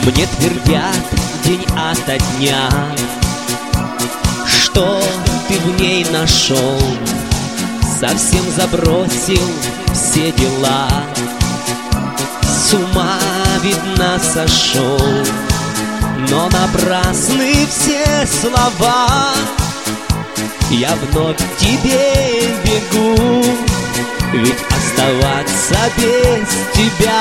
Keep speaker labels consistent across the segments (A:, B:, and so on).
A: Мне твердят день ото дня, что ты в ней нашел, совсем забросил все дела, с ума, видно, сошел. Но напрасны все слова, я вновь к тебе бегу, ведь оставаться без тебя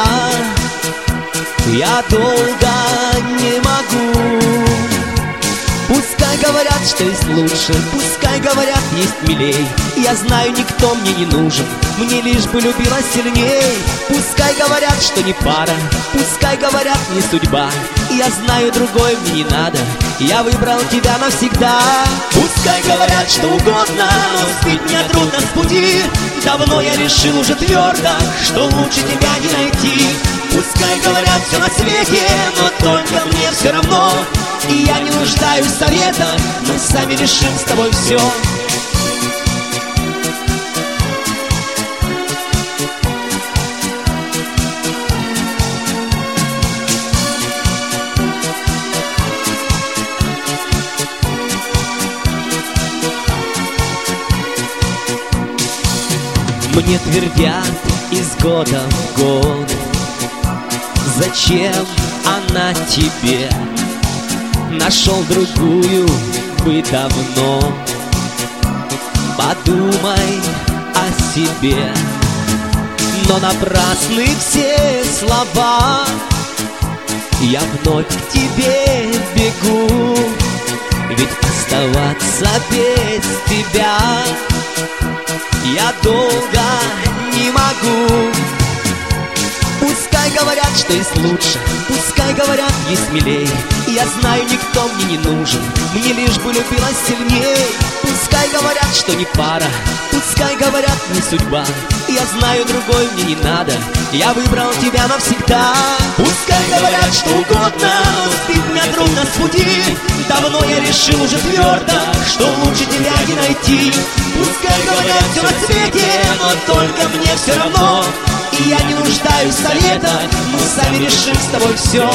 A: я долго не могу. Пускай говорят, что есть лучше, пускай говорят, есть милей. Я знаю, никто мне не нужен, мне лишь бы любила сильней. Пускай говорят, что не пара, пускай говорят, не судьба. Я знаю, другой мне не надо, я выбрал тебя навсегда. Пускай говорят, что угодно, но сбить меня трудно с пути. Давно я решил уже твердо, что лучше тебя не найти. Пускай говорят все на свете, но только мне все равно. И я не нуждаюсь в советах, мы сами решим с тобой все. Мне твердят из года в год, зачем она тебе? Нашел другую бы давно. Подумай о себе. Но напрасны все слова, я вновь к тебе бегу, ведь оставаться без тебя я долго не могу. Пускай говорят, что есть лучше, пускай говорят, есть милей. Я знаю, никто мне не нужен, мне лишь бы любила сильней. Пускай говорят, что не пара, пускай говорят, не судьба. Я знаю, другой мне не надо, я выбрал тебя навсегда. Пускай говорят, что угодно, но сбить меня трудно с пути. Давно я решил уже твердо, что лучше тебя не найти. Пускай говорят все на свете, но только мне все равно. И я не нуждаюсь в советах, мы сами решим с тобой все.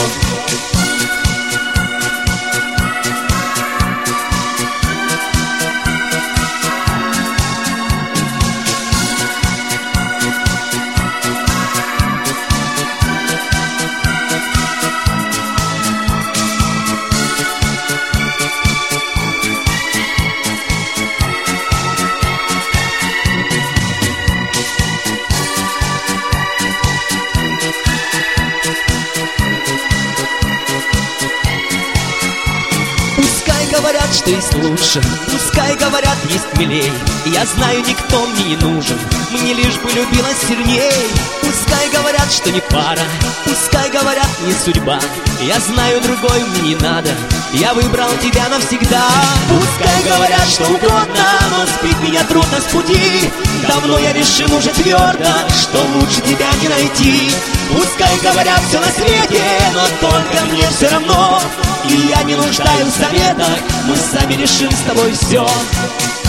A: Говорят, что есть лучше, пускай говорят, есть милей. Я знаю, никто мне не нужен, мне лишь бы любила сильней. Пускай говорят, что не пара, пускай говорят, не судьба. Я знаю, другой мне не надо, я выбрал тебя навсегда. Пускай говорят, что угодно, но сбить меня трудно с пути. Давно я решил уже твердо, что лучше тебя не найти. Пускай говорят все на свете, но только мне все равно. И я не нуждаюсь в советах, мы сами решим с тобой все.